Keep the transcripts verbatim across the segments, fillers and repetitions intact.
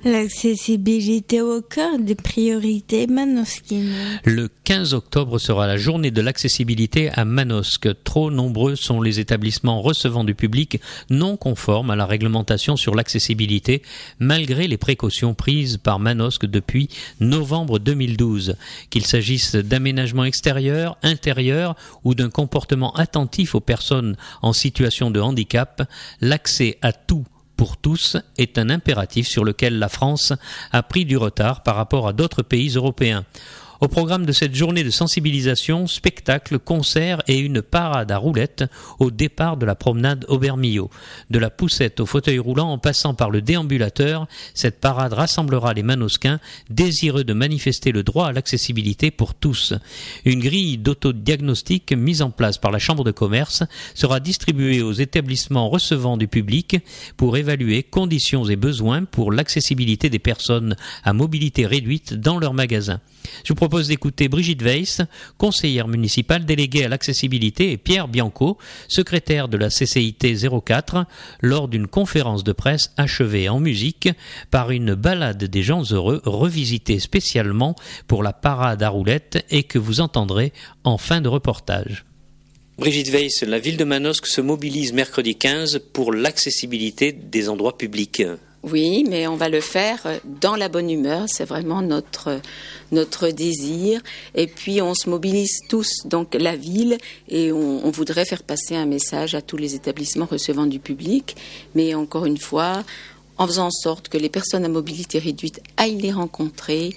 L'accessibilité au cœur des priorités manosquines. Le quinze octobre sera la journée de l'accessibilité à Manosque. Trop nombreux sont les établissements recevant du public non conformes à la réglementation sur l'accessibilité, malgré les précautions prises par Manosque depuis novembre deux mille douze. Qu'il s'agisse d'aménagements extérieurs, intérieurs ou d'un comportement attentif aux personnes en situation de handicap, l'accès à tout pour tous est un impératif sur lequel la France a pris du retard par rapport à d'autres pays européens. Au programme de cette journée de sensibilisation, spectacles, concerts et une parade à roulettes au départ de la promenade Aubermillot. De la poussette au fauteuil roulant en passant par le déambulateur, cette parade rassemblera les Manosquins désireux de manifester le droit à l'accessibilité pour tous. Une grille d'autodiagnostic mise en place par la Chambre de commerce sera distribuée aux établissements recevant du public pour évaluer conditions et besoins pour l'accessibilité des personnes à mobilité réduite dans leurs magasins. Je vous propose d'écouter Brigitte Weiss, conseillère municipale déléguée à l'accessibilité, et Pierre Bianco, secrétaire de la C C I T zéro quatre, lors d'une conférence de presse achevée en musique par une balade des gens heureux revisitée spécialement pour la parade à roulettes et que vous entendrez en fin de reportage. Brigitte Weiss, la ville de Manosque se mobilise mercredi quinze pour l'accessibilité des endroits publics. Oui, mais on va le faire dans la bonne humeur, c'est vraiment notre notre désir. Et puis on se mobilise tous, donc la ville, et on, on voudrait faire passer un message à tous les établissements recevant du public. Mais encore une fois, en faisant en sorte que les personnes à mobilité réduite aillent les rencontrer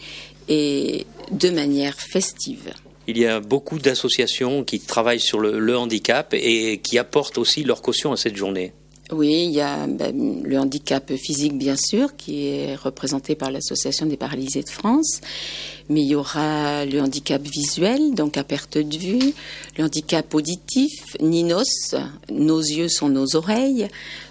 et de manière festive. Il y a beaucoup d'associations qui travaillent sur le, le handicap et qui apportent aussi leur caution à cette journée. Oui, il y a ben, le handicap physique, bien sûr, qui est représenté par l'Association des paralysés de France. Mais il y aura le handicap visuel, donc à perte de vue, le handicap auditif, NINOS, nos yeux sont nos oreilles,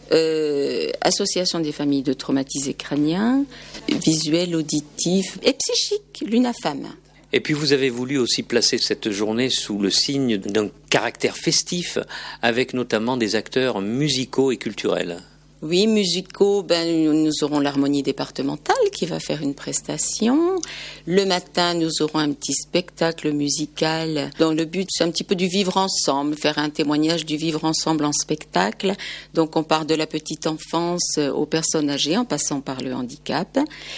euh, Association des familles de traumatisés crâniens, visuel, auditif et psychique, l'UNAFAM. Et puis vous avez voulu aussi placer cette journée sous le signe d'un caractère festif, avec notamment des acteurs musicaux et culturels. Oui, musicaux, ben, nous aurons l'harmonie départementale qui va faire une prestation. Le matin, nous aurons un petit spectacle musical dans le but, c'est un petit peu du vivre ensemble, faire un témoignage du vivre ensemble en spectacle. Donc on part de la petite enfance aux personnes âgées en passant par le handicap.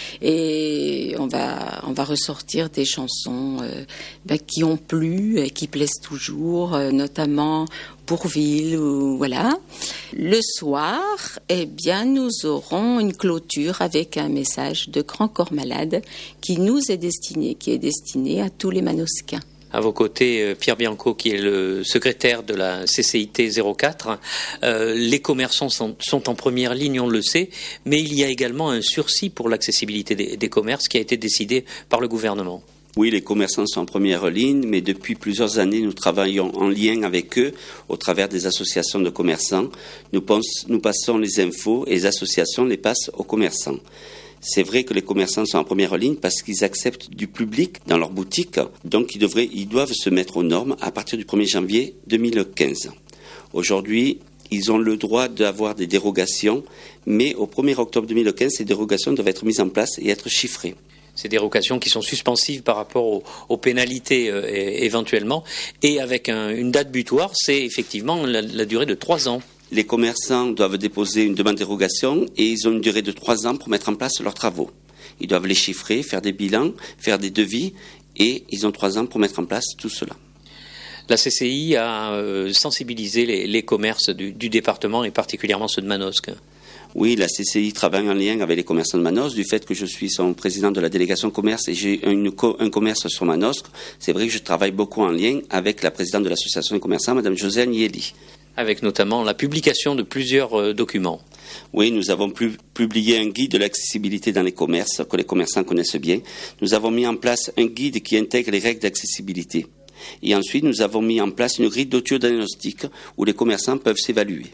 Et on va, on va ressortir des chansons euh, ben, qui ont plu et qui plaisent toujours, euh, notamment Pourville, ou voilà. Le soir, eh bien, nous aurons une clôture avec un message de Grand Corps Malade qui nous est destiné, qui est destiné à tous les Manosquins. À vos côtés, Pierre Bianco, qui est le secrétaire de la C C I T zéro quatre. Euh, les commerçants sont, sont en première ligne, on le sait, mais il y a également un sursis pour l'accessibilité des, des commerces qui a été décidé par le gouvernement. Oui, les commerçants sont en première ligne, mais depuis plusieurs années, nous travaillons en lien avec eux au travers des associations de commerçants. Nous, pense, nous passons les infos et les associations les passent aux commerçants. C'est vrai que les commerçants sont en première ligne parce qu'ils acceptent du public dans leurs boutiques, donc ils, devraient, ils doivent se mettre aux normes à partir du premier janvier deux mille quinze. Aujourd'hui, ils ont le droit d'avoir des dérogations, mais au premier octobre deux mille quinze, ces dérogations doivent être mises en place et être chiffrées. Ces dérogations qui sont suspensives par rapport aux, aux pénalités euh, éventuellement, et avec un, une date butoir, c'est effectivement la, la durée de trois ans. Les commerçants doivent déposer une demande de dérogation et ils ont une durée de trois ans pour mettre en place leurs travaux. Ils doivent les chiffrer, faire des bilans, faire des devis et ils ont trois ans pour mettre en place tout cela. La C C I a euh, sensibilisé les, les commerces du, du département et particulièrement ceux de Manosque. Oui, la C C I travaille en lien avec les commerçants de Manosque. Du fait que je suis son président de la délégation commerce et j'ai une co- un commerce sur Manosque, c'est vrai que je travaille beaucoup en lien avec la présidente de l'association des commerçants, Madame José Agnelli. Avec notamment la publication de plusieurs euh, documents. Oui, nous avons pu- publié un guide de l'accessibilité dans les commerces, que les commerçants connaissent bien. Nous avons mis en place un guide qui intègre les règles d'accessibilité. Et ensuite, nous avons mis en place une grille d'autodiagnostic où les commerçants peuvent s'évaluer.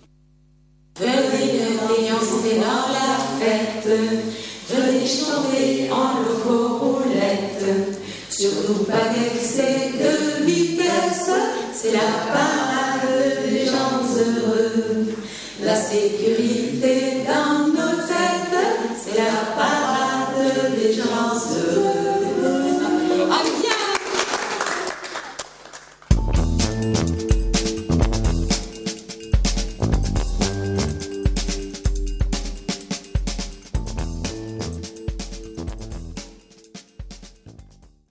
Venez chanter en loco-roulette, surtout pas d'excès de vitesse, c'est la parade des gens heureux. La sécurité